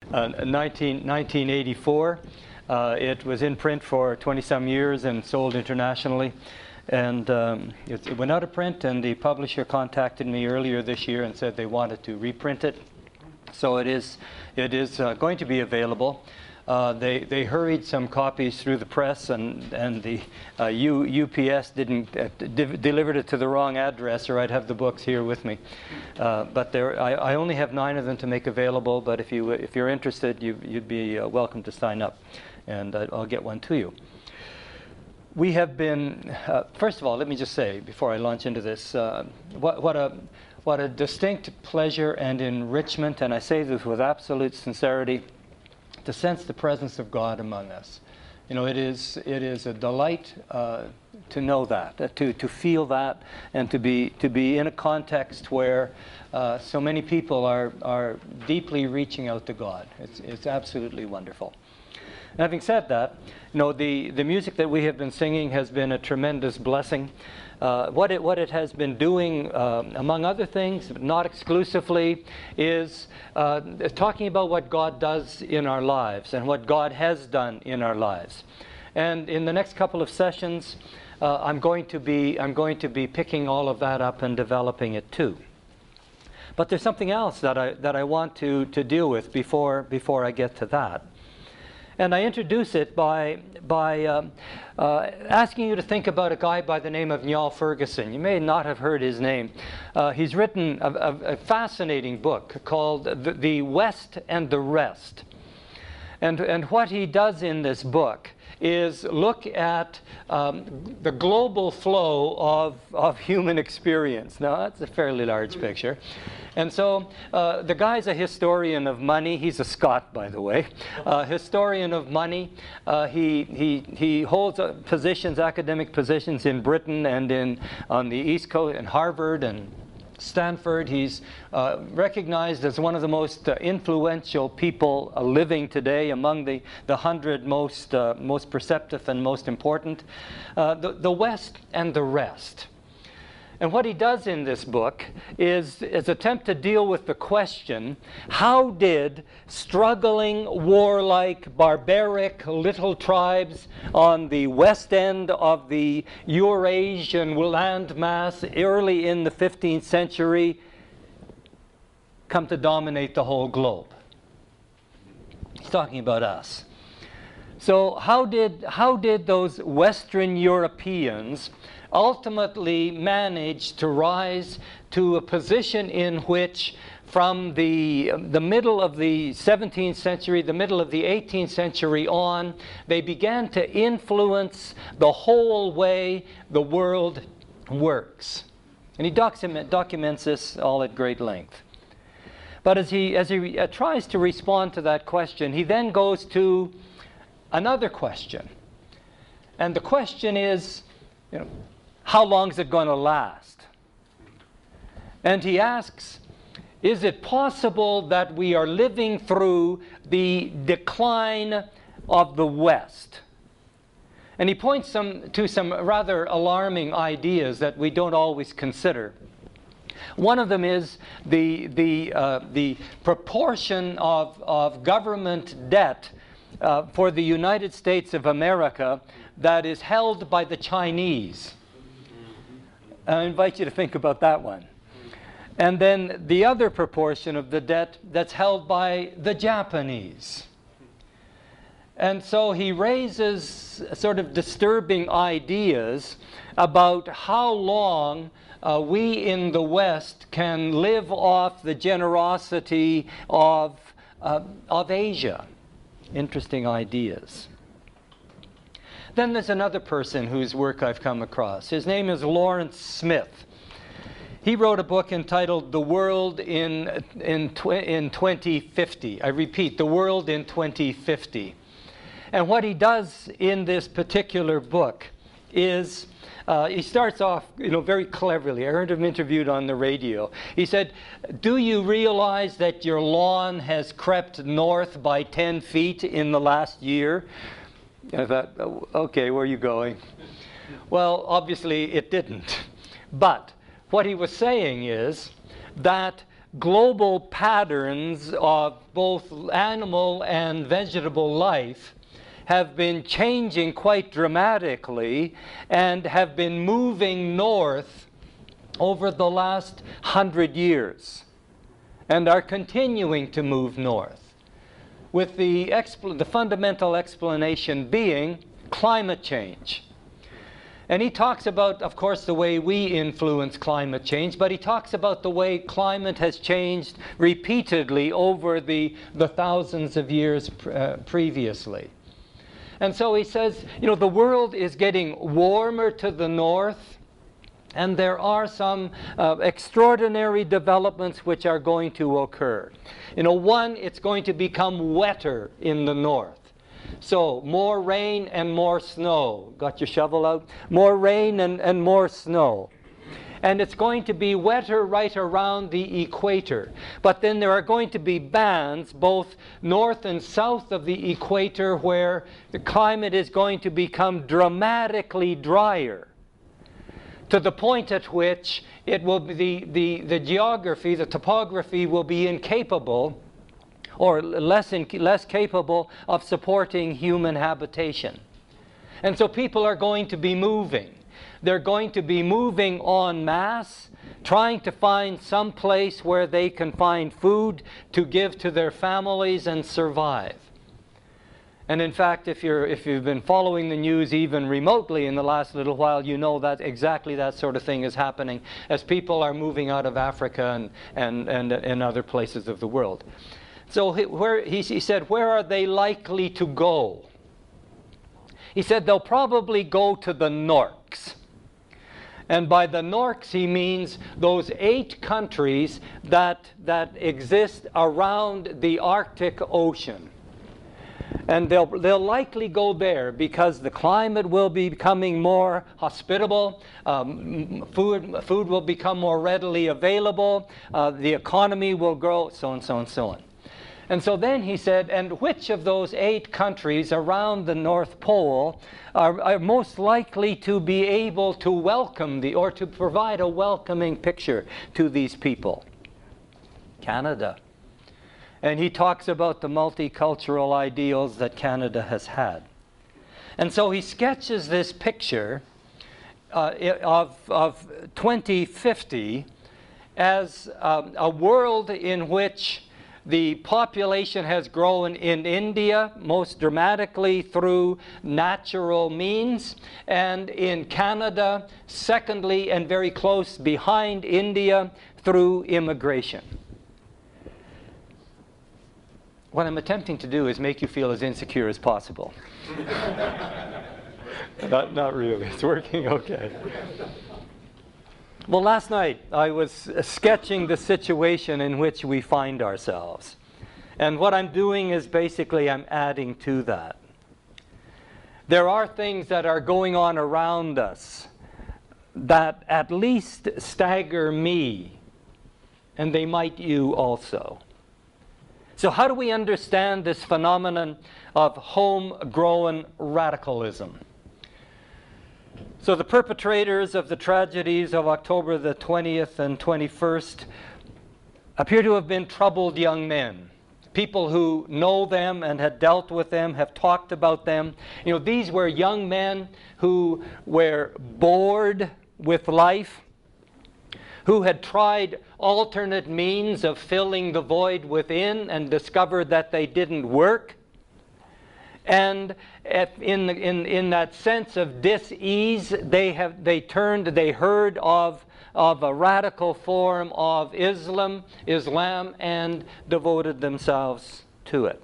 1984. It was in print for 20-some years and sold internationally. And it went out of print, and the publisher contacted me earlier this year and said they wanted to reprint it. So it is going to be available. They hurried some copies through the press, and the UPS delivered it to the wrong address, or I'd have the books here with me. But I only have 9 of them to make available. But if you're interested, you'd be welcome to sign up, and I'll get one to you. We have been, first of all, let me just say, before I launch into this, what a distinct pleasure and enrichment, and I say this with absolute sincerity, to sense the presence of God among us. You know, it is a delight to know that, to feel that, and to be in a context where so many people are deeply reaching out to God. It's absolutely wonderful. And having said that, you know, the music that we have been singing has been a tremendous blessing. What it has been doing, among other things, but not exclusively, is talking about what God does in our lives and what God has done in our lives. And in the next couple of sessions, I'm going to be picking all of that up and developing it too. But there's something else that I want to deal with before I get to that. And I introduce it by asking you to think about a guy by the name of Niall Ferguson. You may not have heard his name. He's written a fascinating book called The West and the Rest. And what he does in this book is look at the global flow of human experience. Now, that's a fairly large picture. And so the guy's a historian of money. He's a Scot, by the way. Historian of money. He holds positions, academic positions in Britain and on the East Coast, in Harvard and Stanford. He's recognized as one of the most influential people living today, among the 100 most perceptive and most important. The West and the Rest. And what he does in this book is attempt to deal with the question, how did struggling, warlike, barbaric little tribes on the west end of the Eurasian landmass early in the 15th century come to dominate the whole globe? He's talking about us. So how did those Western Europeans ultimately managed to rise to a position in which, from the middle of the 17th century, the middle of the 18th century on, they began to influence the whole way the world works? And he documents this all at great length. But as he tries to respond to that question, he then goes to another question. And the question is, you know, how long is it going to last? And he asks, is it possible that we are living through the decline of the West? And he points to some rather alarming ideas that we don't always consider. One of them is the proportion of government debt for the United States of America that is held by the Chinese. I invite you to think about that one. And then the other proportion of the debt that's held by the Japanese. And so he raises sort of disturbing ideas about how long we in the West can live off the generosity of Asia. Interesting ideas. Then there's another person whose work I've come across. His name is Lawrence Smith. He wrote a book entitled The World in 2050. I repeat, The World in 2050. And what he does in this particular book is he starts off, very cleverly. I heard him interviewed on the radio. He said, "Do you realize that your lawn has crept north by 10 feet in the last year?" I thought, okay, where are you going? Well, obviously it didn't. But what he was saying is that global patterns of both animal and vegetable life have been changing quite dramatically and have been moving north over the last 100 years and are continuing to move north, with the fundamental explanation being climate change. And he talks about, of course, the way we influence climate change, but he talks about the way climate has changed repeatedly over the thousands of years previously. And so he says, you know, the world is getting warmer to the north, and there are some extraordinary developments which are going to occur. You know, one, it's going to become wetter in the north. So more rain and more snow. Got your shovel out? More rain and more snow. And it's going to be wetter right around the equator. But then there are going to be bands both north and south of the equator where the climate is going to become dramatically drier, to the point at which it will be the geography, the topography will be incapable or less capable of supporting human habitation. And so people are going to be moving. They're going to be moving en masse, trying to find some place where they can find food to give to their families and survive. And in fact, if you've been following the news even remotely in the last little while, you know that exactly that sort of thing is happening as people are moving out of Africa and other places of the world. So he said, where are they likely to go? He said they'll probably go to the Norks. And by the Norks, he means those 8 countries that exist around the Arctic Ocean. And they'll likely go there because the climate will be becoming more hospitable, food will become more readily available, the economy will grow, so on, so on, so on. And so then he said, and which of those 8 countries around the North Pole are most likely to be able to welcome or to provide a welcoming picture to these people? Canada. And he talks about the multicultural ideals that Canada has had. And so he sketches this picture of 2050 as a world in which the population has grown in India most dramatically through natural means, and in Canada, secondly and very close behind India, through immigration. What I'm attempting to do is make you feel as insecure as possible. Not really. It's working okay. Well, last night I was sketching the situation in which we find ourselves. And what I'm doing is basically I'm adding to that. There are things that are going on around us that at least stagger me, and they might you also. So how do we understand this phenomenon of homegrown radicalism? So the perpetrators of the tragedies of October the 20th and 21st appear to have been troubled young men. People who know them and had dealt with them, have talked about them. You know, these were young men who were bored with life, who had tried alternate means of filling the void within and discovered that they didn't work. And in that sense of dis-ease, they heard of a radical form of Islam, and devoted themselves to it.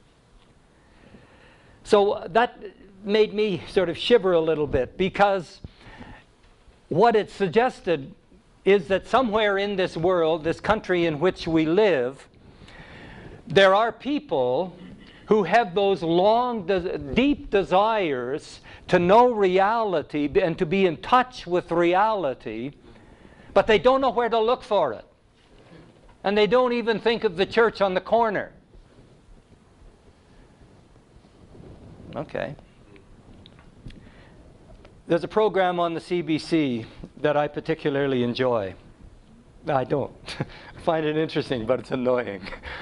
So that made me sort of shiver a little bit, because what it suggested is that somewhere in this world, this country in which we live, there are people who have those long, deep desires to know reality and to be in touch with reality, but they don't know where to look for it. And they don't even think of the church on the corner. Okay. There's a program on the CBC that I particularly enjoy. I don't. I find it interesting, but it's annoying.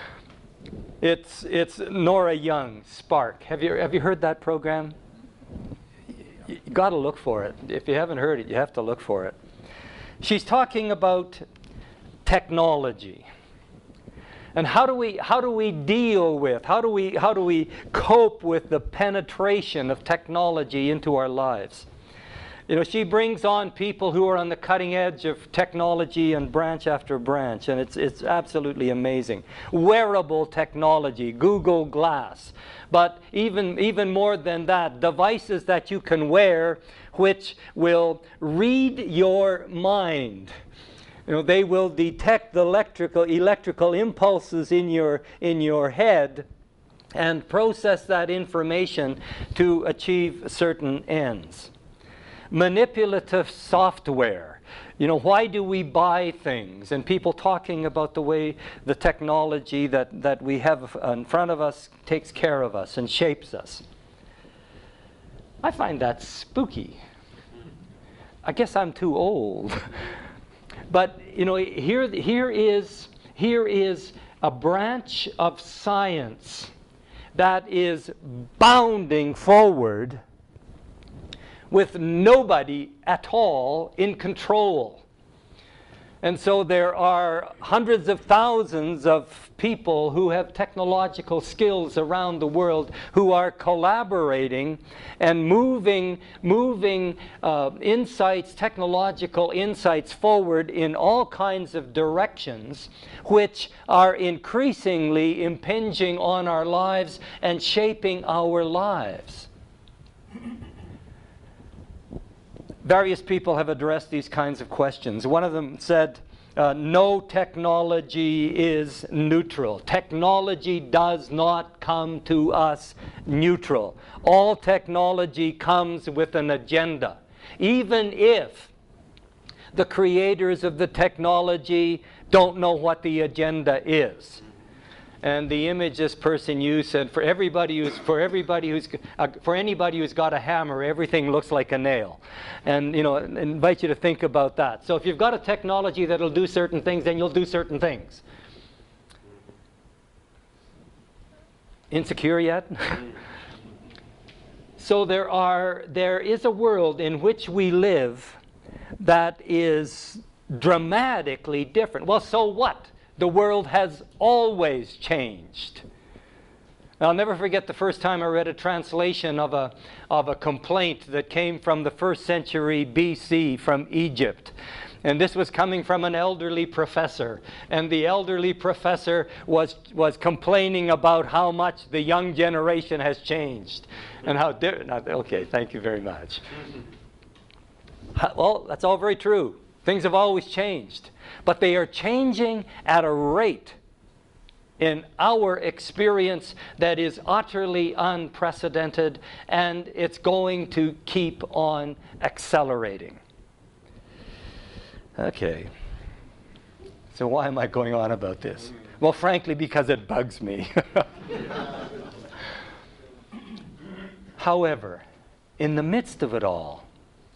It's Nora Young, Spark. Have you heard that program? You got to look for it. If you haven't heard it, you have to look for it. She's talking about technology. And how do we deal with, how do we cope with the penetration of technology into our lives? You know, she brings on people who are on the cutting edge of technology and branch after branch, and it's absolutely amazing. Wearable technology, Google Glass, but even more than that, devices that you can wear which will read your mind. You know, they will detect the electrical impulses in your head and process that information to achieve certain ends. Manipulative software. You know, why do we buy things? And people talking about the way the technology that we have in front of us takes care of us and shapes us. I find that spooky. I guess I'm too old. But you know, here is a branch of science that is bounding forward with nobody at all in control. And so there are hundreds of thousands of people who have technological skills around the world who are collaborating and moving insights, technological insights forward in all kinds of directions, which are increasingly impinging on our lives and shaping our lives. Various people have addressed these kinds of questions. One of them said, no technology is neutral. Technology does not come to us neutral. All technology comes with an agenda. Even if the creators of the technology don't know what the agenda is. And the image this person used said, for anybody who's got a hammer, everything looks like a nail. And you know, I invite you to think about that. So if you've got a technology that'll do certain things, then you'll do certain things. Insecure yet? So there is a world in which we live that is dramatically different. Well, so what? The world has always changed. I'll never forget the first time I read a translation of a complaint that came from the 1st century BC from Egypt. And this was coming from an elderly professor. And the elderly professor was complaining about how much the young generation has changed. And how okay, thank you very much. Well, that's all very true. Things have always changed. But they are changing at a rate in our experience that is utterly unprecedented, and it's going to keep on accelerating. Okay. So why am I going on about this? Well, frankly, because it bugs me. However, in the midst of it all,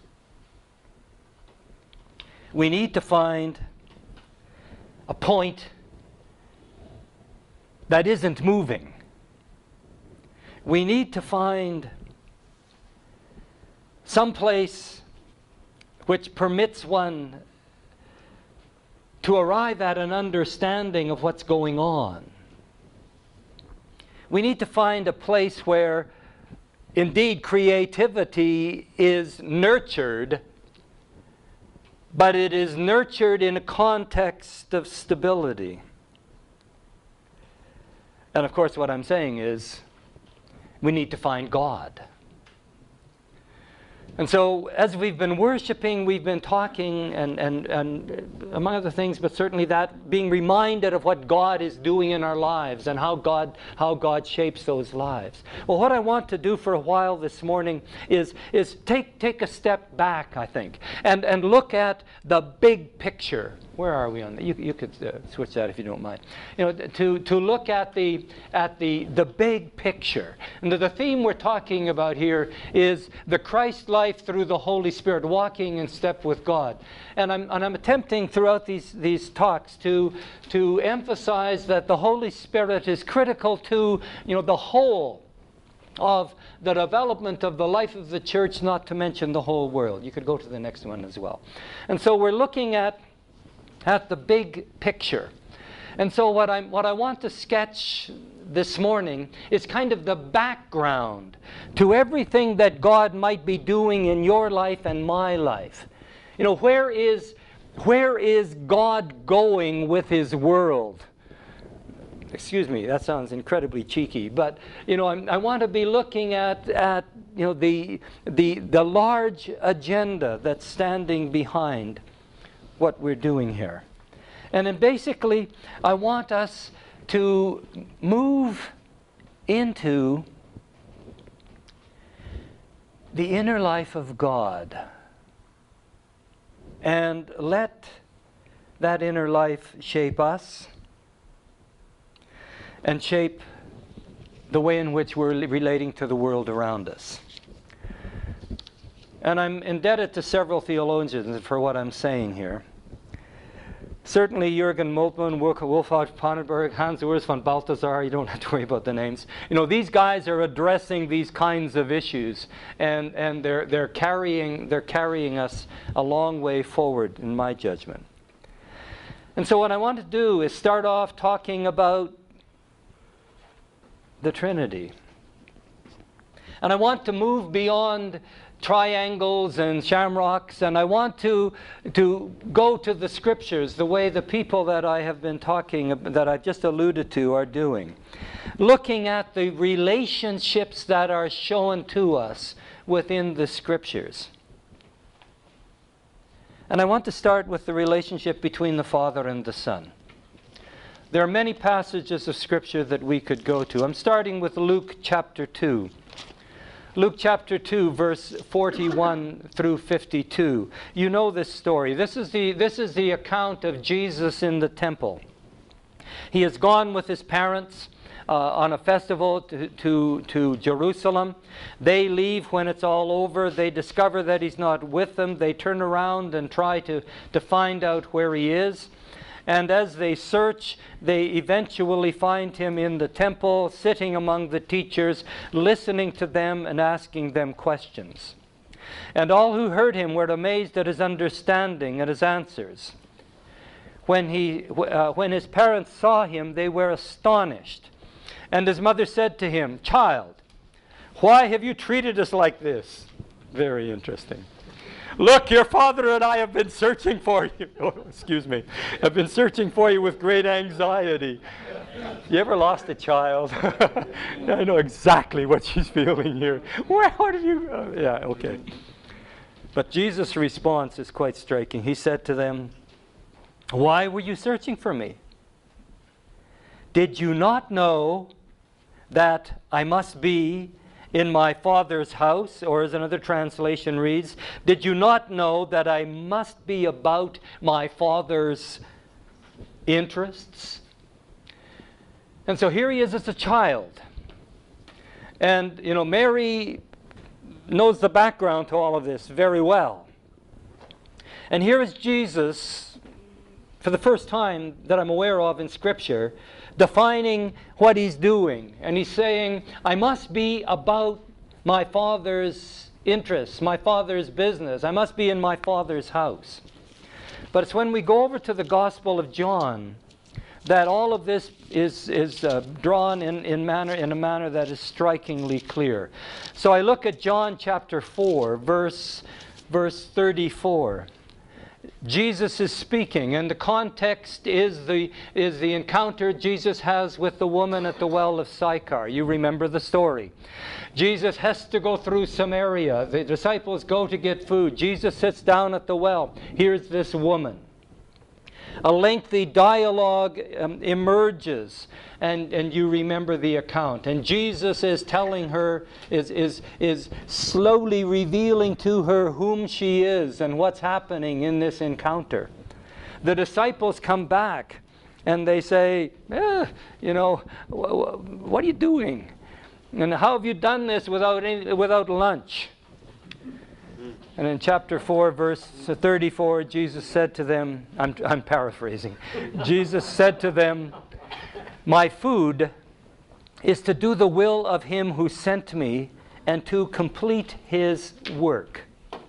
we need to find a point that isn't moving. We need to find some place which permits one to arrive at an understanding of what's going on. We need to find a place where, indeed, creativity is nurtured, but it is nurtured in a context of stability. And of course, what I'm saying is, we need to find God. And so, as we've been worshiping, we've been talking, and among other things, but certainly that, being reminded of what God is doing in our lives and how God shapes those lives. Well, what I want to do for a while this morning is take a step back, I think, and look at the big picture where are we on that? You could switch that if you don't mind. You know, to look at the big picture. And the theme we're talking about here is the Christ life through the Holy Spirit, walking in step with God. And I'm attempting throughout these talks to emphasize that the Holy Spirit is critical to, you know, the whole of the development of the life of the church, not to mention the whole world. You could go to the next one as well. And so we're looking at the big picture. And so what I want to sketch this morning is kind of the background to everything that God might be doing in your life and my life. You know, where is God going with His world? Excuse me, that sounds incredibly cheeky, but you know, I want to be looking at you know, the large agenda that's standing behind what we're doing here. And then basically, I want us to move into the inner life of God and let that inner life shape us and shape the way in which we're relating to the world around us. And I'm indebted to several theologians for what I'm saying here. Certainly Jürgen Moltmann, Wolfhard Pannenberg, Hans Urs von Balthasar, you don't have to worry about the names. You know, these guys are addressing these kinds of issues, and they're carrying us a long way forward, in my judgment. And so what I want to do is start off talking about the Trinity. And I want to move beyond triangles and shamrocks, and I want to go to the Scriptures the way the people that I have been talking, that I've just alluded to, are doing. Looking at the relationships that are shown to us within the Scriptures. And I want to start with the relationship between the Father and the Son. There are many passages of Scripture that we could go to. I'm starting with Luke chapter 2. Luke chapter 2, verse 41 through 52. You know this story. This is the account of Jesus in the temple. He has gone with his parents on a festival to Jerusalem. They leave when it's all over. They discover that he's not with them. They turn around and try to find out where he is. And as they search, they eventually find him in the temple, sitting among the teachers, listening to them and asking them questions. And all who heard him were amazed at his understanding and his answers. When his parents saw him, they were astonished. And his mother said to him, "Child, why have you treated us like this?" Very interesting. "Look, your father and I have been searching for you." Oh, excuse me. Have been searching for you with great anxiety. You ever lost a child? I know exactly what she's feeling here. What have you? Yeah, okay. But Jesus' response is quite striking. He said to them, "Why were you searching for me? Did you not know that I must be in my Father's house?" Or as another translation reads, "Did you not know that I must be about my Father's interests?" And so here he is as a child. And, you know, Mary knows the background to all of this very well. And here is Jesus, for the first time that I'm aware of in Scripture, defining what he's doing. And he's saying, I must be about my Father's interests, my Father's business. I must be in my Father's house. But it's when we go over to the Gospel of John that all of this is drawn in a manner that is strikingly clear. So I look at John chapter 4, verse 34. Jesus is speaking, and the context is the encounter Jesus has with the woman at the well of Sychar. You remember the story. Jesus has to go through Samaria. The disciples go to get food. Jesus sits down at the well. Here's this woman. A lengthy dialogue emerges, and you remember the account. And Jesus is telling her, is slowly revealing to her whom she is and what's happening in this encounter. the disciples come back and they say, what are you doing? And how have you done this without lunch? And in chapter 4, verse 34, Jesus said to them, I'm paraphrasing, Jesus said to them, my food is to do the will of him who sent me and to complete his work.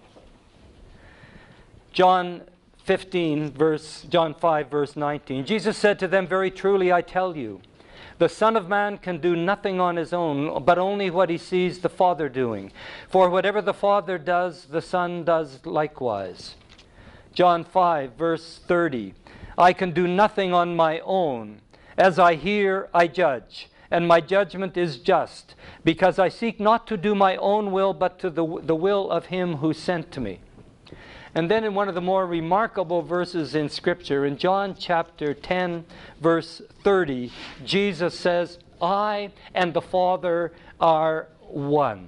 John 5, verse 19. Jesus said to them, very truly I tell you, the Son of Man can do nothing on his own, but only what he sees the Father doing. For whatever the Father does, the Son does likewise. John 5, verse 30. I can do nothing on my own. As I hear, I judge, and my judgment is just, because I seek not to do my own will, but to the will of him who sent me. And then in one of the more remarkable verses in Scripture, in John chapter 10, verse 30, Jesus says, I and the Father are one.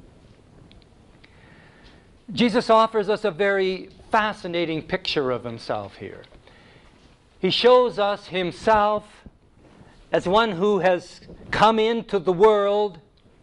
Jesus offers us a very fascinating picture of himself here. He shows us himself as one who has come into the world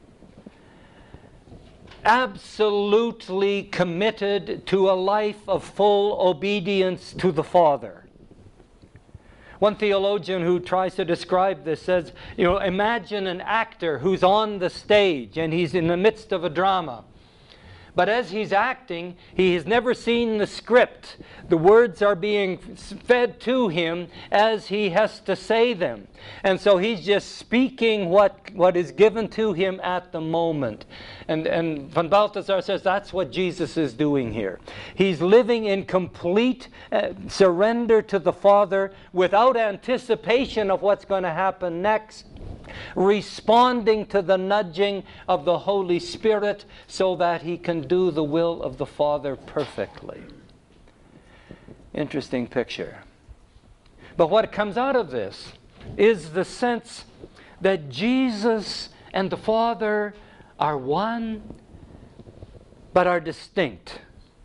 absolutely committed to a life of full obedience to the Father. One theologian who tries to describe this says, imagine an actor who's on the stage and he's in the midst of a drama. But as he's acting, he has never seen the script. The words are being fed to him as he has to say them. And so he's just speaking what is given to him at the moment. And Von Balthasar says that's what Jesus is doing here. He's living in complete surrender to the Father without anticipation of what's going to happen next, responding to the nudging of the Holy Spirit so that he can do the will of the Father perfectly. Interesting picture. But what comes out of this is the sense that Jesus and the Father are one, but are distinct.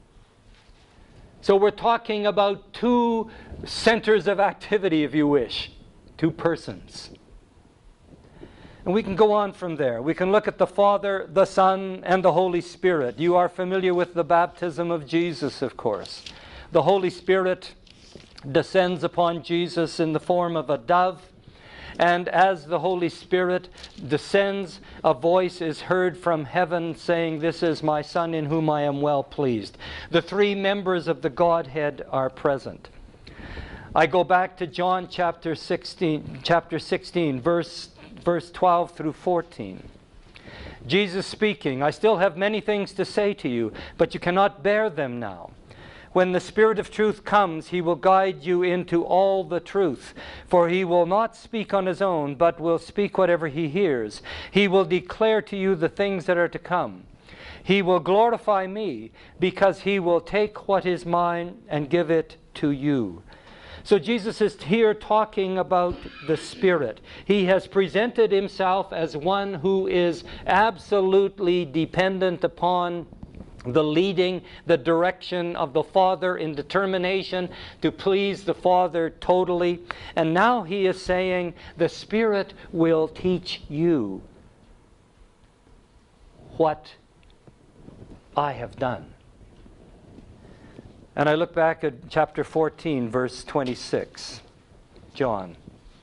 So we're talking about two centers of activity, if you wish, two persons. And we can go on from there. We can look at the Father, the Son, and the Holy Spirit. You are familiar with the baptism of Jesus, of course. The Holy Spirit descends upon Jesus in the form of a dove. And as the Holy Spirit descends, a voice is heard from heaven saying, "This is my Son in whom I am well pleased." The three members of the Godhead are present. I go back to John chapter 16, verse 12 through 14. Jesus speaking, "I still have many things to say to you, but you cannot bear them now. When the Spirit of truth comes, he will guide you into all the truth. For he will not speak on his own, but will speak whatever he hears. He will declare to you the things that are to come. He will glorify me, because he will take what is mine and give it to you." So Jesus is here talking about the Spirit. He has presented himself as one who is absolutely dependent upon the leading, the direction of the Father in determination to please the Father totally. And now he is saying, the Spirit will teach you what I have done. And I look back at chapter 14, verse 26, John.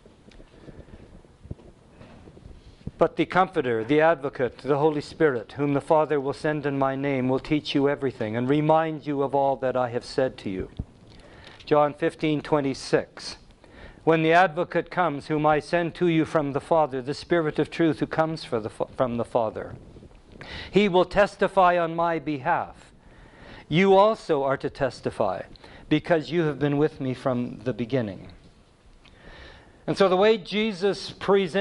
"But the Comforter, the Advocate, the Holy Spirit, whom the Father will send in my name, will teach you everything and remind you of all that I have said to you." John 15:26. "When the Advocate comes, whom I send to you from the Father, the Spirit of truth who comes from the Father, he will testify on my behalf. You also are to testify, because you have been with me from the beginning." And so the way Jesus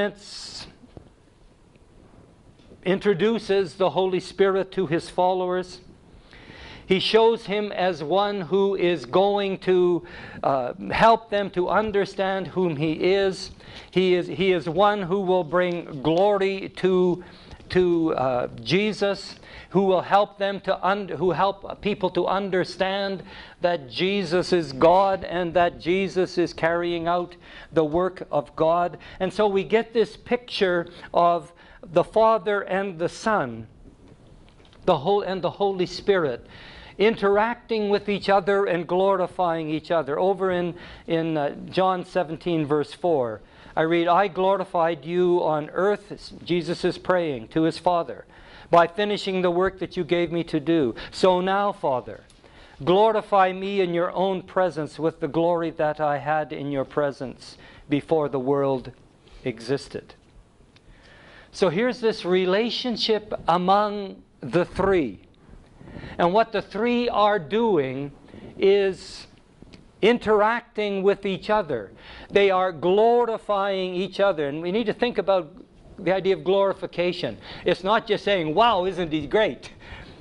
introduces the Holy Spirit to his followers, he shows him as one who is going to help them to understand whom he is. He is one who will bring glory to to Jesus, who will help them who help people to understand that Jesus is God and that Jesus is carrying out the work of God. And so we get this picture of the Father and the Son, the Holy Spirit, interacting with each other and glorifying each other. Over in John 17, verse 4, I read, I glorified you on earth, Jesus is praying to his Father, by finishing the work that you gave me to do. So now, Father, glorify me in your own presence with the glory that I had in your presence before the world existed. So here's this relationship among the three. And what the three are doing is interacting with each other. They are glorifying each other. And we need to think about the idea of glorification. It's not just saying, wow, isn't he great?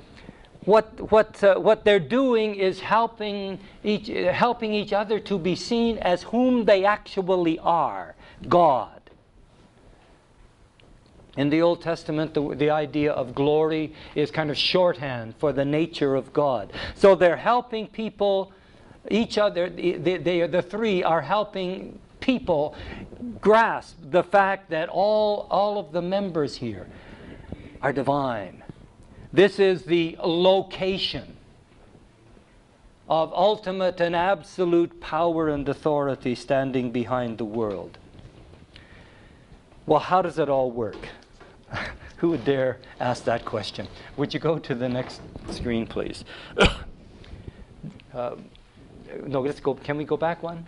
What they're doing is helping each other to be seen as whom they actually are, God. In the Old Testament, the idea of glory is kind of shorthand for the nature of God. So they're helping people, each other, the three are helping people grasp the fact that all of the members here are divine. This is the location of ultimate and absolute power and authority standing behind the world. Well, how does it all work? Who would dare ask that question? Would you go to the next screen, please? No, let's go. Can we go back one?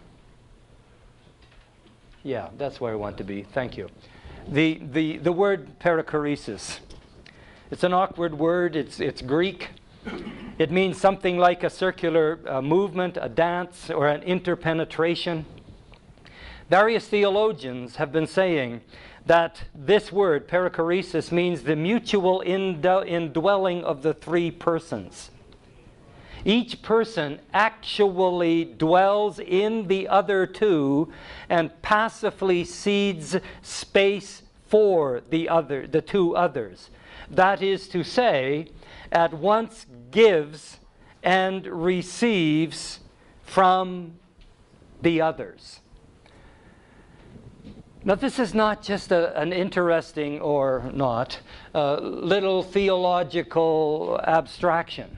Yeah, that's where I want to be. Thank you. The word perichoresis. It's an awkward word. It's Greek. It means something like a circular movement, a dance, or an interpenetration. Various theologians have been saying that this word, perichoresis, means the mutual indwelling of the three persons. Each person actually dwells in the other two and passively cedes space for the two others. That is to say, at once gives and receives from the others. Now, this is not just an interesting, or not, little theological abstraction.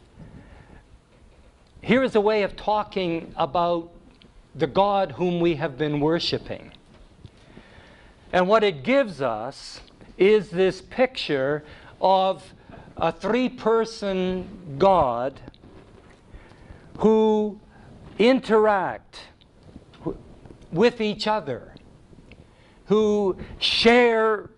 Here is a way of talking about the God whom we have been worshiping. And what it gives us is this picture of a three-person God who interact with each other, who share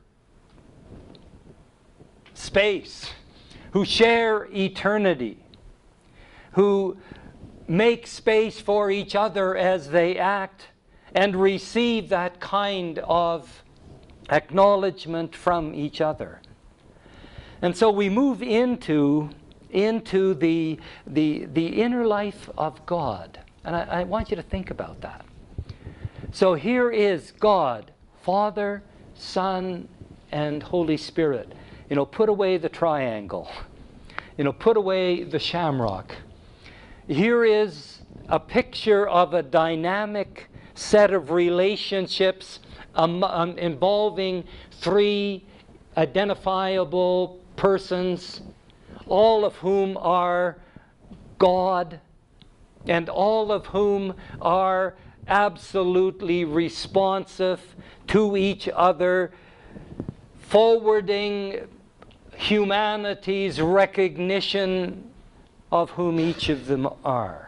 space, who share eternity, who make space for each other as they act and receive that kind of acknowledgement from each other. And so we move into the inner life of God. And I want you to think about that. So here is God, Father, Son, and Holy Spirit. Put away the triangle. Put away the shamrock. Here is a picture of a dynamic set of relationships involving three identifiable persons, all of whom are God, and all of whom are absolutely responsive to each other, forwarding humanity's recognition of whom each of them are.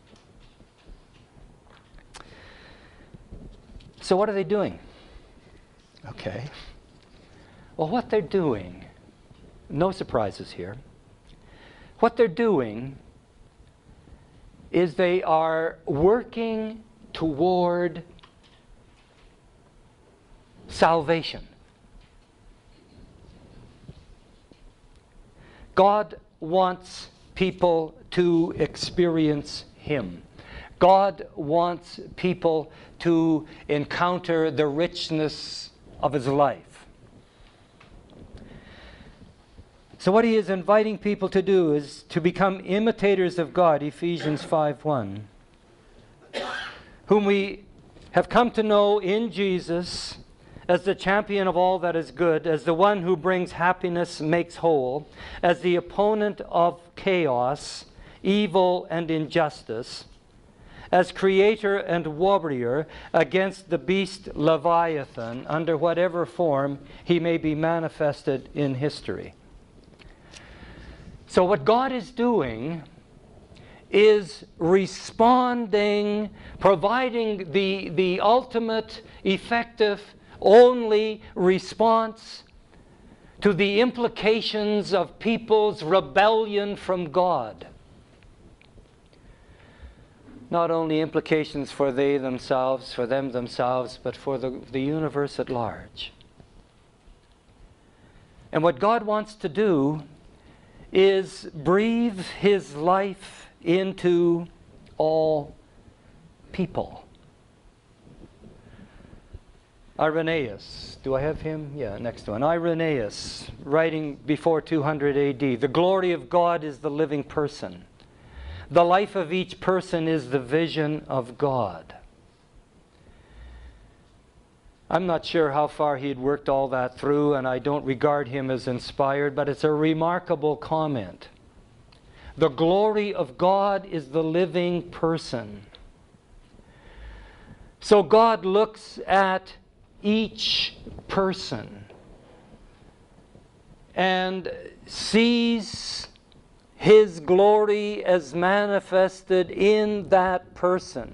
So what are they doing? Okay. Well, what they're doing, no surprises here. What they're doing is they are working toward salvation. God wants people to experience Him. God wants people to encounter the richness of His life. So what he is inviting people to do is to become imitators of God, Ephesians 5:1, whom we have come to know in Jesus as the champion of all that is good, as the one who brings happiness, makes whole, as the opponent of chaos, evil, and injustice, as creator and warrior against the beast Leviathan, under whatever form he may be manifested in history. So what God is doing is responding, providing the ultimate, effective, only response to the implications of people's rebellion from God. Not only implications for them themselves, but for the universe at large. And what God wants to do is breathe His life into all people. Irenaeus, do I have him? Yeah, next one. Irenaeus, writing before 200 AD. The glory of God is the living person. The life of each person is the vision of God. I'm not sure how far he had worked all that through, and I don't regard him as inspired, but it's a remarkable comment. The glory of God is the living person. So God looks at each person and sees His glory as manifested in that person.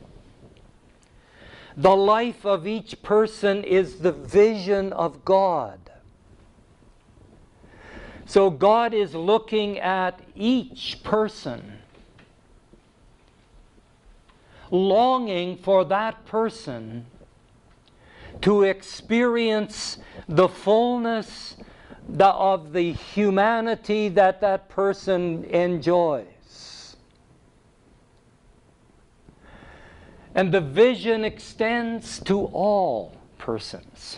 The life of each person is the vision of God. So God is looking at each person, longing for that person to experience the fullness of the humanity that that person enjoys. And the vision extends to all persons.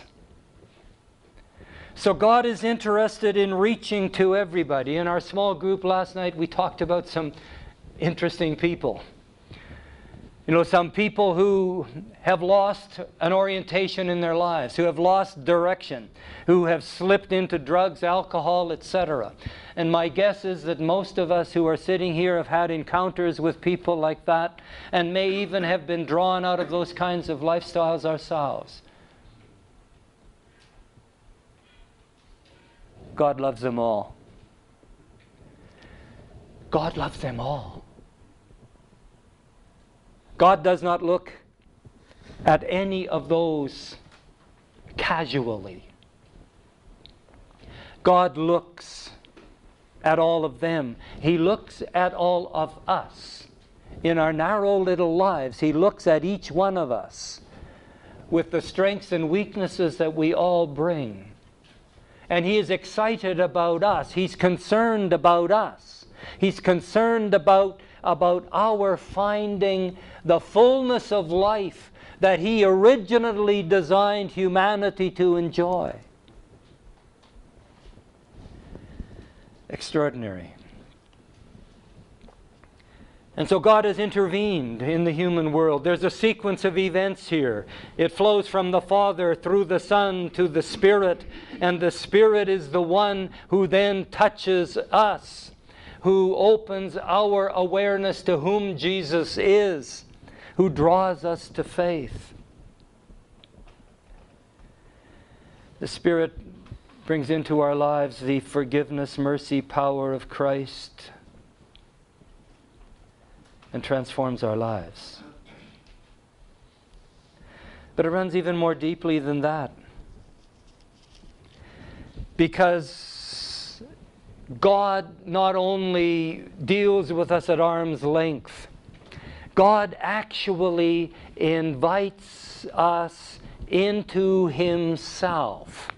So God is interested in reaching to everybody. In our small group last night, we talked about some interesting people. You know, some people who have lost an orientation in their lives, who have lost direction, who have slipped into drugs, alcohol, etc. And my guess is that most of us who are sitting here have had encounters with people like that, and may even have been drawn out of those kinds of lifestyles ourselves. God loves them all. God loves them all. God does not look at any of those casually. God looks at all of them. He looks at all of us. In our narrow little lives, He looks at each one of us with the strengths and weaknesses that we all bring. And He is excited about us. He's concerned about us. He's concerned about our finding the fullness of life that He originally designed humanity to enjoy. Extraordinary. And so God has intervened in the human world. There's a sequence of events here. It flows from the Father through the Son to the Spirit, and the Spirit is the one who then touches us, who opens our awareness to whom Jesus is, who draws us to faith. The Spirit brings into our lives the forgiveness, mercy, power of Christ, and transforms our lives. But it runs even more deeply than that, because God not only deals with us at arm's length, God actually invites us into Himself.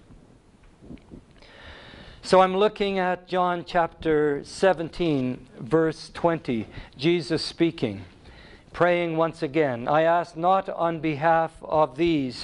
So I'm looking at John chapter 17, verse 20. Jesus speaking, praying once again, I ask not on behalf of these,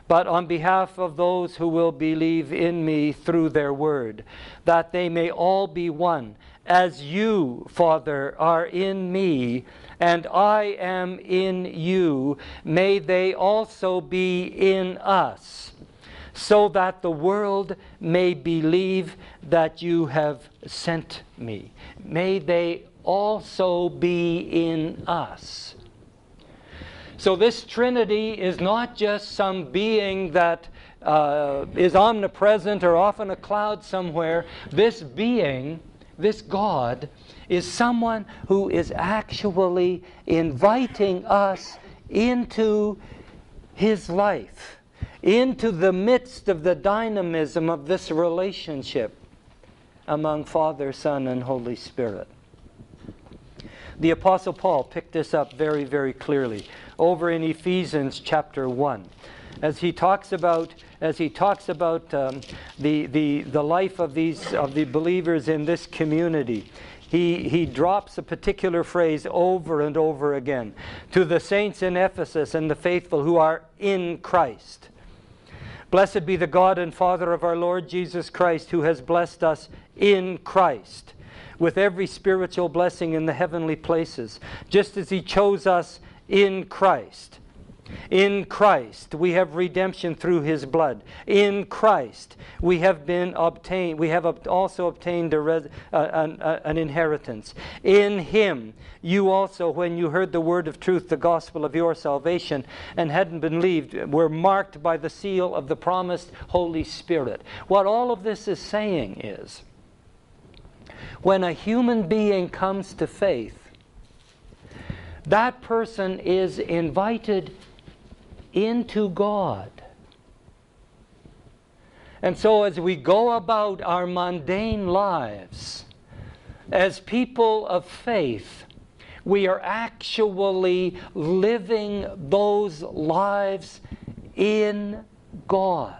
but on behalf of those who will believe in me through their word, that they may all be one, as you, Father, are in me, and I am in you, may they also be in us, so that the world may believe that you have sent me. May they also be in us. So this Trinity is not just some being that is omnipresent or off in a cloud somewhere. This being, this God, is someone who is actually inviting us into His life, into the midst of the dynamism of this relationship among Father, Son, and Holy Spirit. The Apostle Paul picked this up very, very clearly over in Ephesians chapter 1. As he talks about the life of the believers in this community, he drops a particular phrase over and over again. To the saints in Ephesus and the faithful who are in Christ. Blessed be the God and Father of our Lord Jesus Christ, who has blessed us in Christ with every spiritual blessing in the heavenly places, just as He chose us in Christ. In Christ we have redemption through His blood. In Christ we have also obtained an inheritance. In Him you also, when you heard the word of truth, the gospel of your salvation, and hadn't believed, were marked by the seal of the promised Holy Spirit. What all of this is saying is, when a human being comes to faith, that person is invited into God. And so as we go about our mundane lives, as people of faith, we are actually living those lives in God.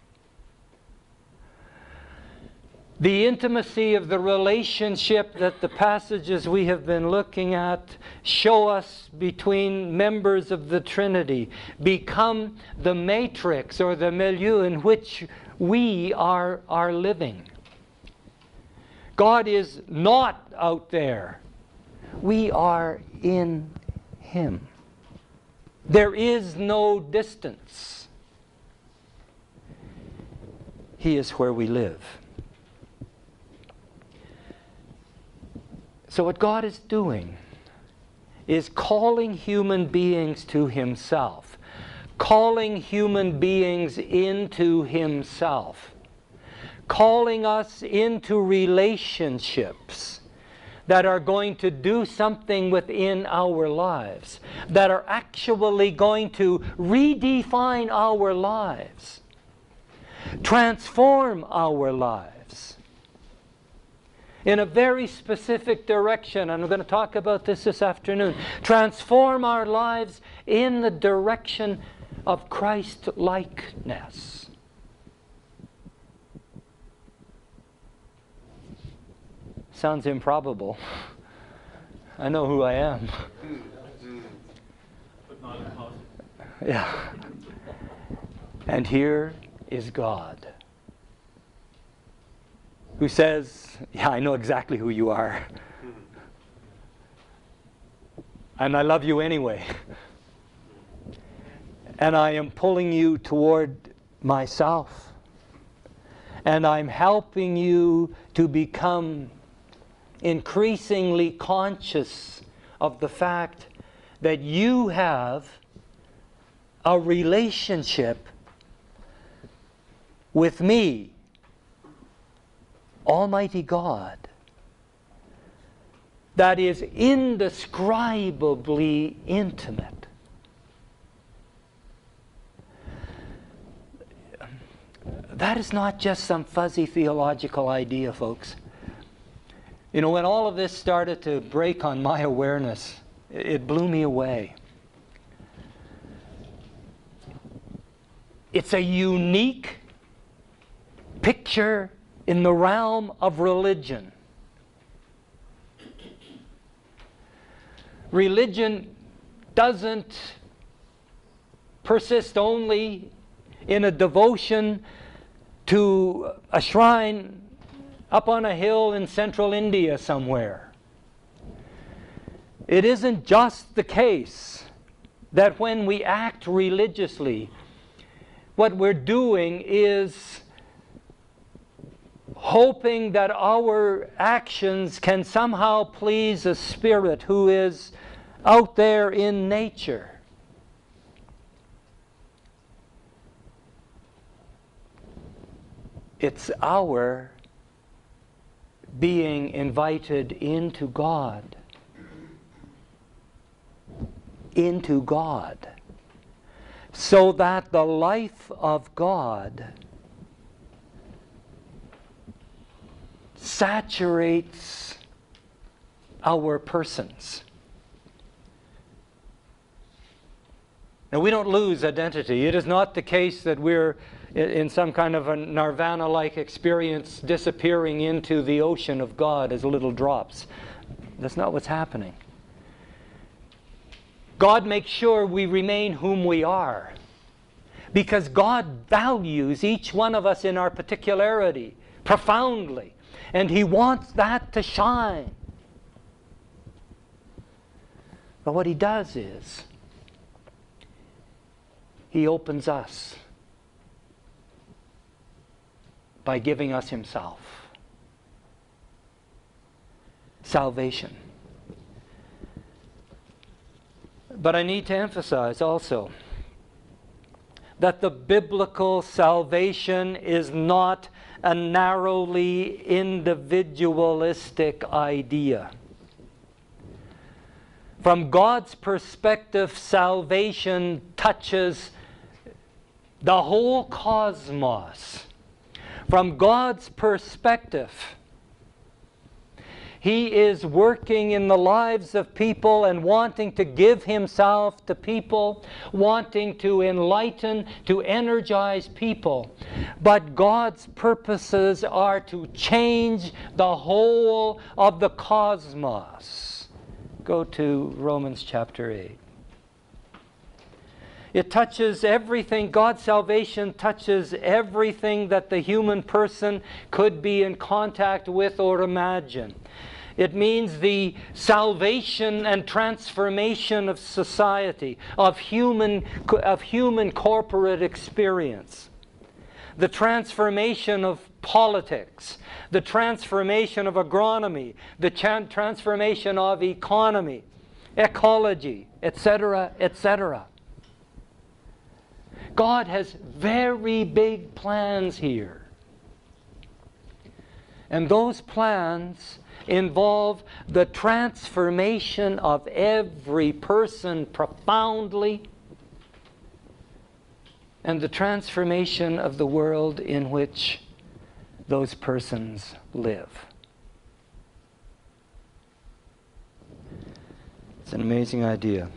The intimacy of the relationship that the passages we have been looking at show us between members of the Trinity become the matrix or the milieu in which we are living. God is not out there. We are in Him. There is no distance. He is where we live. So what God is doing is calling human beings to Himself, calling human beings into Himself, calling us into relationships that are going to do something within our lives, that are actually going to redefine our lives, transform our lives in a very specific direction, and we're going to talk about this afternoon. Transform our lives in the direction of Christ-likeness. Sounds improbable. I know who I am. But not impossible. Yeah. And here is God, who says, yeah, I know exactly who you are. And I love you anyway. And I am pulling you toward myself. And I'm helping you to become increasingly conscious of the fact that you have a relationship with me, Almighty God, that is indescribably intimate. That is not just some fuzzy theological idea, folks. You know, when all of this started to break on my awareness, it blew me away. It's a unique picture in the realm of religion. Religion doesn't persist only in a devotion to a shrine up on a hill in central India somewhere. It isn't just the case that when we act religiously, what we're doing is hoping that our actions can somehow please a spirit who is out there in nature. It's our being invited into God. Into God. So that the life of God saturates our persons. Now, we don't lose identity. It is not the case that we're in some kind of a nirvana-like experience disappearing into the ocean of God as little drops. That's not what's happening. God makes sure we remain whom we are, because God values each one of us in our particularity profoundly, and He wants that to shine. But what He does is He opens us by giving us Himself. Salvation. But I need to emphasize also that the biblical salvation is not a narrowly individualistic idea. From God's perspective, salvation touches the whole cosmos. From God's perspective, He is working in the lives of people and wanting to give Himself to people, wanting to enlighten, to energize people. But God's purposes are to change the whole of the cosmos. Go to Romans chapter 8. It touches everything. God's salvation touches everything that the human person could be in contact with or imagine. It means the salvation and transformation of society, of human corporate experience. The transformation of politics, the transformation of agronomy, the transformation of economy, ecology, etc., etc. God has very big plans here. And those plans involve the transformation of every person profoundly, and the transformation of the world in which those persons live. It's an amazing idea.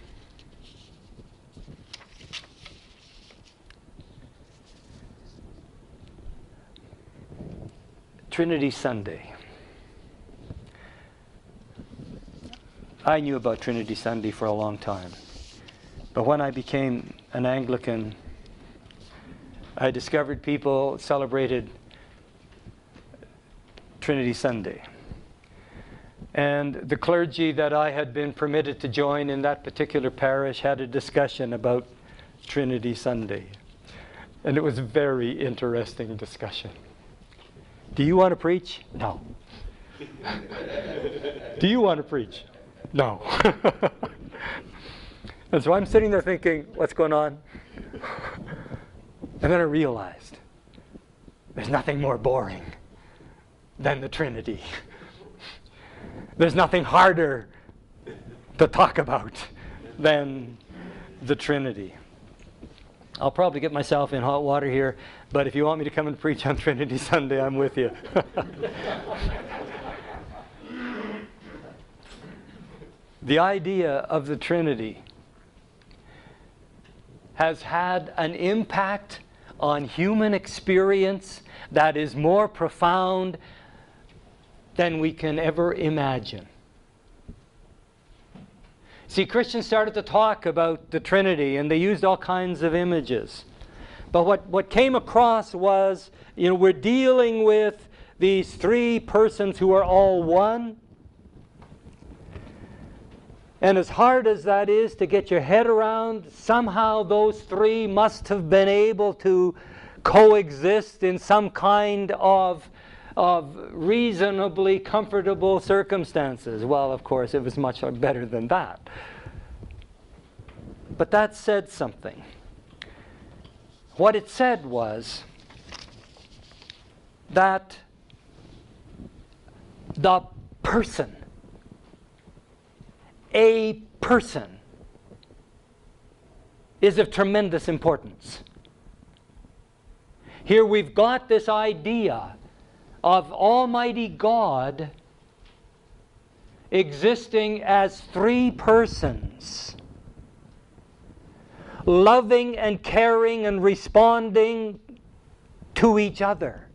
Trinity Sunday. I knew about Trinity Sunday for a long time. But when I became an Anglican, I discovered people celebrated Trinity Sunday. And the clergy that I had been permitted to join in that particular parish had a discussion about Trinity Sunday. And it was a very interesting discussion. Do you want to preach? No. Do you want to preach? No. And so I'm sitting there thinking, what's going on? And then I realized there's nothing more boring than the Trinity. There's nothing harder to talk about than the Trinity. I'll probably get myself in hot water here, but if you want me to come and preach on Trinity Sunday, I'm with you. The idea of the Trinity has had an impact on human experience that is more profound than we can ever imagine. See, Christians started to talk about the Trinity, and they used all kinds of images. But what came across was, we're dealing with these three persons who are all one. And as hard as that is to get your head around, somehow those three must have been able to coexist in some kind of reasonably comfortable circumstances. Well, of course, it was much better than that. But that said something. What it said was that the person, a person, is of tremendous importance. Here we've got this idea of Almighty God existing as three persons, loving and caring and responding to each other.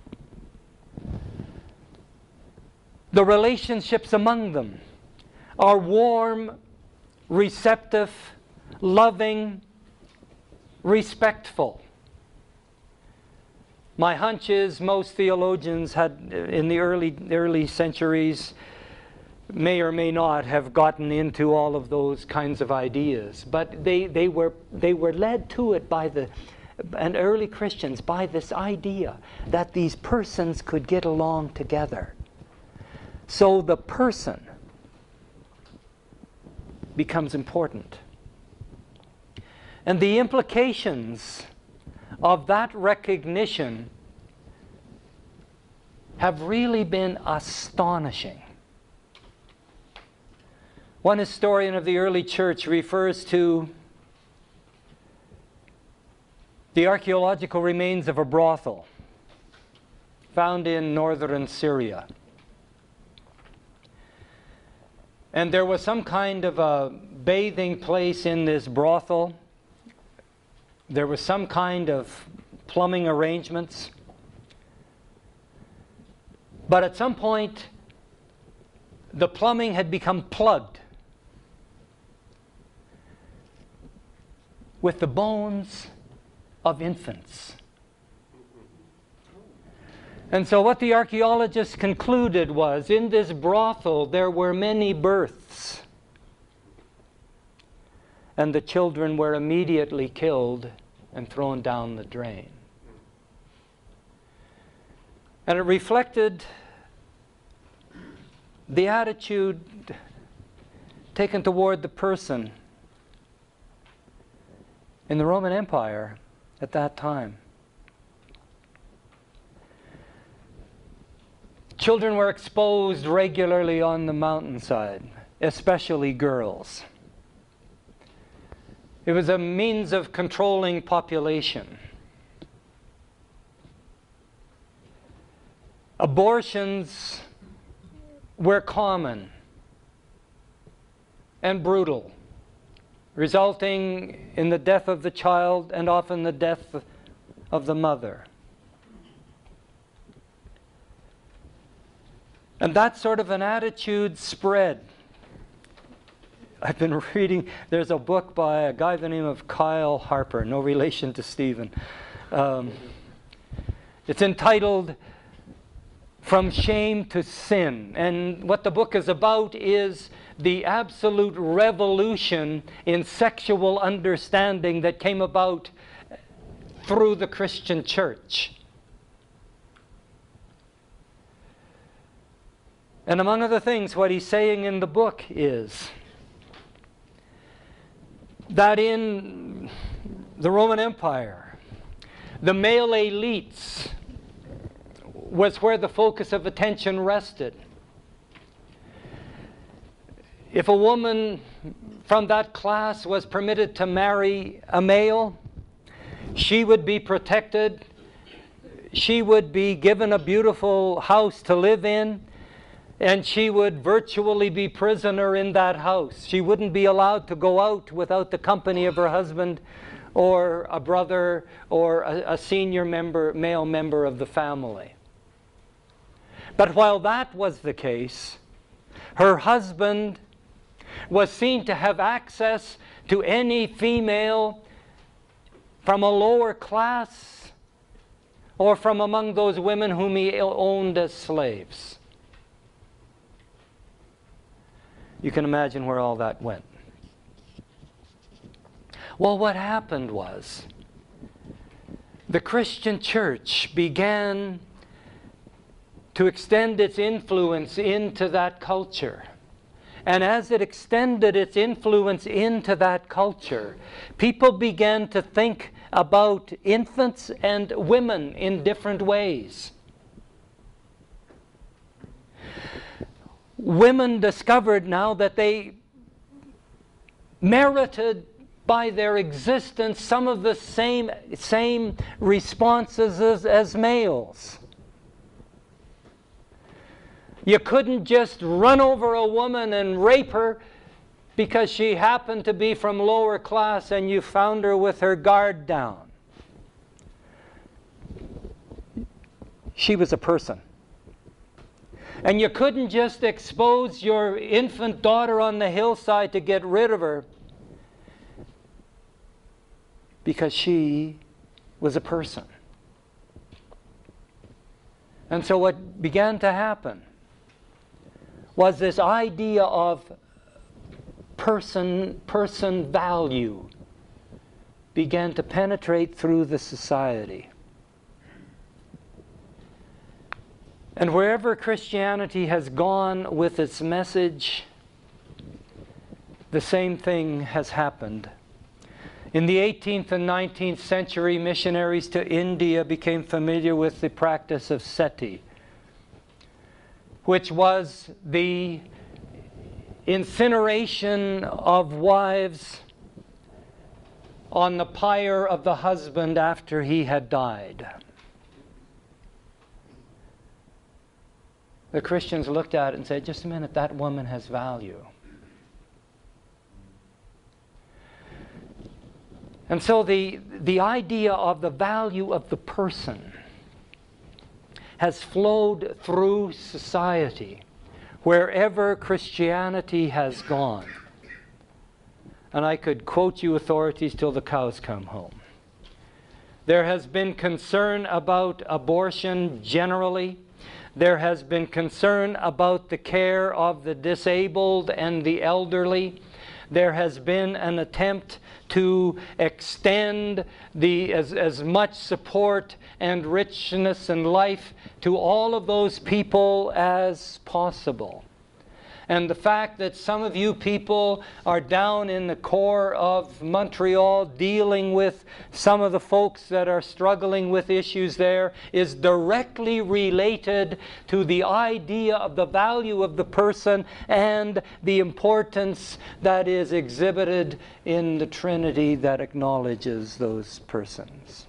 The relationships among them are warm, receptive, loving, respectful. My hunch is most theologians had, in the early centuries, may or may not have gotten into all of those kinds of ideas, but they were led to it and early Christians by this idea that these persons could get along together. So the person becomes important. And the implications of that recognition have really been astonishing. One historian of the early church refers to the archaeological remains of a brothel found in northern Syria. And there was some kind of a bathing place in this brothel. There was some kind of plumbing arrangements. But at some point, the plumbing had become plugged with the bones of infants. And so what the archaeologists concluded was, in this brothel there were many births. And the children were immediately killed and thrown down the drain. And it reflected the attitude taken toward the person in the Roman Empire at that time. Children were exposed regularly on the mountainside, especially girls. It was a means of controlling population. Abortions were common and brutal, resulting in the death of the child and often the death of the mother. And that sort of an attitude spread. I've been reading, there's a book by a guy by the name of Kyle Harper, no relation to Stephen. It's entitled From Shame to Sin. And what the book is about is the absolute revolution in sexual understanding that came about through the Christian church. And among other things, what he's saying in the book is that in the Roman Empire, the male elites was where the focus of attention rested. If a woman from that class was permitted to marry a male, she would be protected. She would be given a beautiful house to live in, and she would virtually be prisoner in that house. She wouldn't be allowed to go out without the company of her husband or a brother or a senior male member of the family. But while that was the case, her husband was seen to have access to any female from a lower class, or from among those women whom he owned as slaves. You can imagine where all that went. Well, what happened was the Christian church began to extend its influence into that culture. And as it extended its influence into that culture, people began to think about infants and women in different ways. Women discovered now that they merited by their existence some of the same responses as males. You couldn't just run over a woman and rape her because she happened to be from lower class and you found her with her guard down. She was a person. And you couldn't just expose your infant daughter on the hillside to get rid of her because she was a person. And so what began to happen was this idea of person value began to penetrate through the society. And wherever Christianity has gone with its message, the same thing has happened. In the 18th and 19th century, missionaries to India became familiar with the practice of sati, which was the incineration of wives on the pyre of the husband after he had died. The Christians looked at it and said, just a minute, that woman has value. And so the idea of the value of the person has flowed through society wherever Christianity has gone. And I could quote you authorities till the cows come home. There has been concern about abortion generally. There has been concern about the care of the disabled and the elderly. There has been an attempt to extend as much support and richness in life to all of those people as possible. And the fact that some of you people are down in the core of Montreal dealing with some of the folks that are struggling with issues there is directly related to the idea of the value of the person and the importance that is exhibited in the Trinity that acknowledges those persons.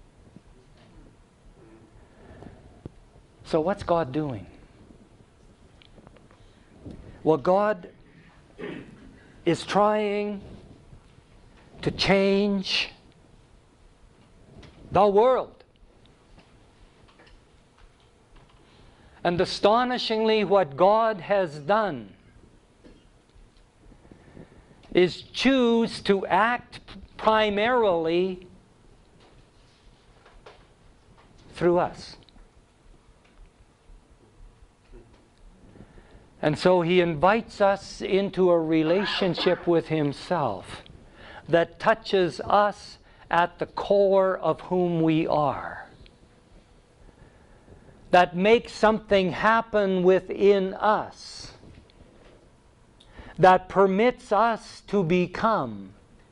So what's God doing? Well, God is trying to change the world. And astonishingly, what God has done is choose to act primarily through us. And so he invites us into a relationship with himself that touches us at the core of whom we are. That makes something happen within us. That permits us to become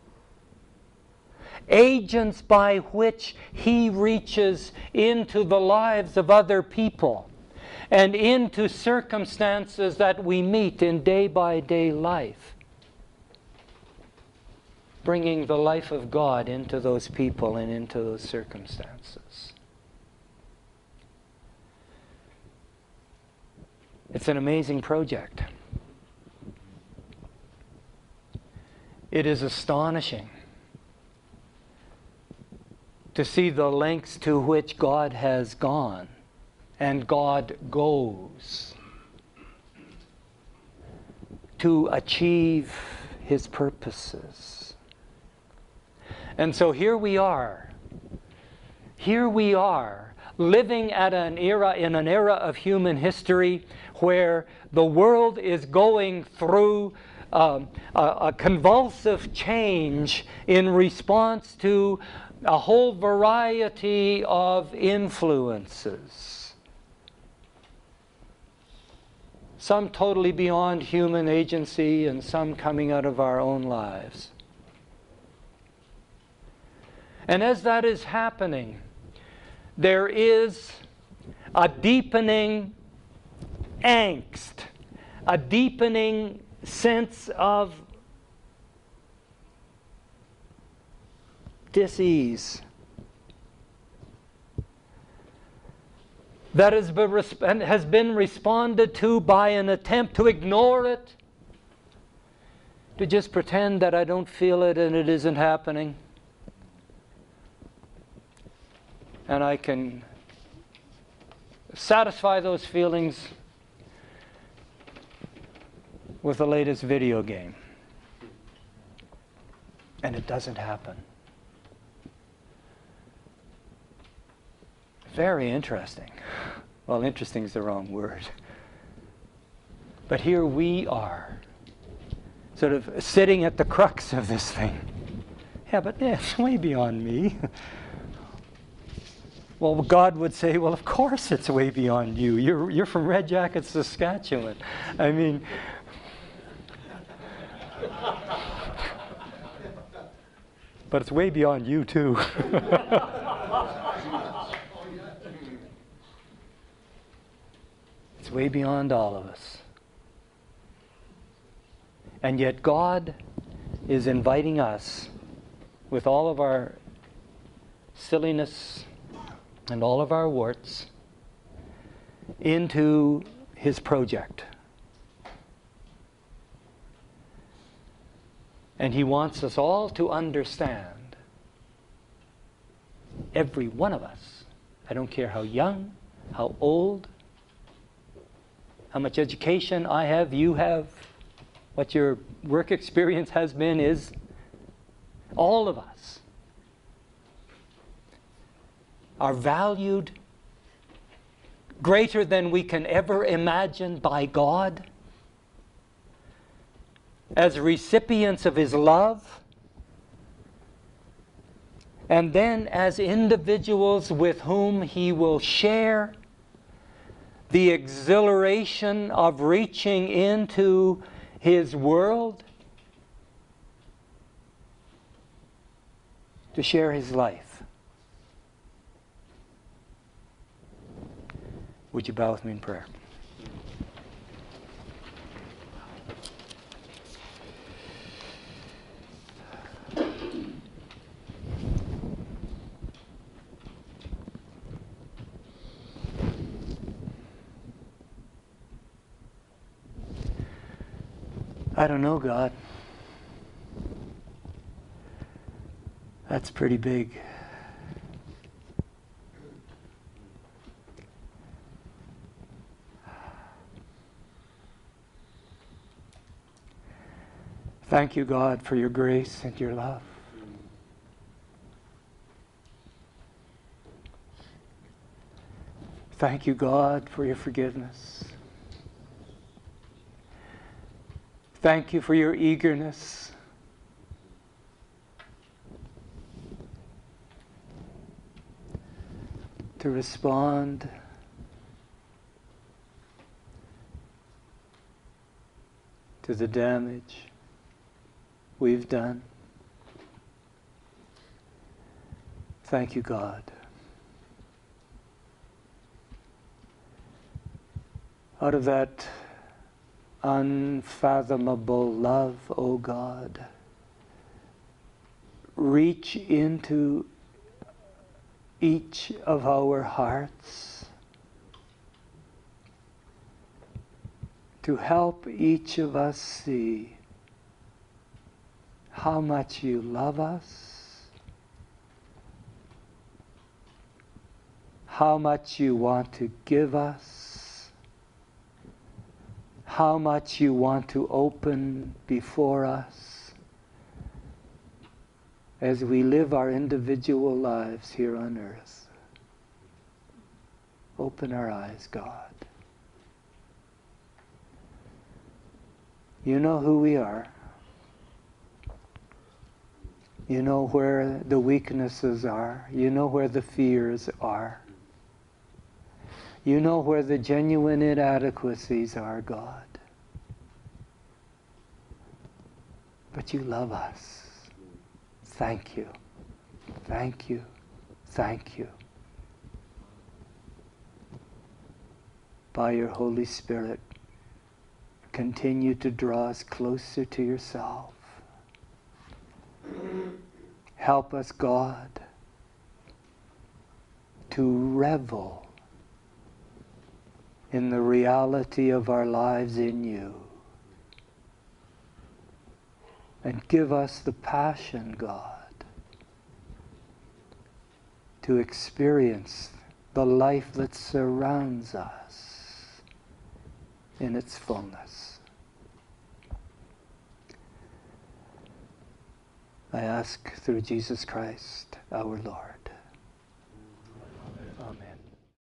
agents by which he reaches into the lives of other people and into circumstances that we meet in day-by-day life, bringing the life of God into those people and into those circumstances. It's an amazing project. It is astonishing to see the lengths to which God has gone and God goes to achieve his purposes. And so here we are. Here we are, living at in an era of human history where the world is going through a convulsive change in response to a whole variety of influences. Some totally beyond human agency and some coming out of our own lives. And as that is happening, there is a deepening angst, a deepening sense of dis-ease that has been responded to by an attempt to ignore it, to just pretend that I don't feel it and it isn't happening. And I can satisfy those feelings with the latest video game. And it doesn't happen. Very interesting. Well, interesting is the wrong word. But here we are, sort of sitting at the crux of this thing. Yeah, but it's way beyond me. Well, God would say, well, of course it's way beyond you. You're from Red Jacket, Saskatchewan. I mean, but it's way beyond you too. It's way beyond all of us. And yet God is inviting us, with all of our silliness and all of our warts, into His project. And He wants us all to understand, every one of us, I don't care how young, how old, how much education I have, you have, what your work experience has been, is, all of us are valued greater than we can ever imagine by God, as recipients of His love, and then as individuals with whom He will share the exhilaration of reaching into His world to share His life. Would you bow with me in prayer? I don't know, God. That's pretty big. Thank you, God, for your grace and your love. Thank you, God, for your forgiveness. Thank you for your eagerness to respond to the damage we've done. Thank you, God. Out of that unfathomable love, O God, reach into each of our hearts to help each of us see how much you love us, how much you want to give us, how much you want to open before us as we live our individual lives here on earth. Open our eyes, God. You know who we are. You know where the weaknesses are. You know where the fears are. You know where the genuine inadequacies are, God. But you love us. Thank you. Thank you. Thank you. By your Holy Spirit, continue to draw us closer to yourself. Help us, God, to revel in the reality of our lives in you. And give us the passion, God, to experience the life that surrounds us in its fullness. I ask through Jesus Christ, our Lord.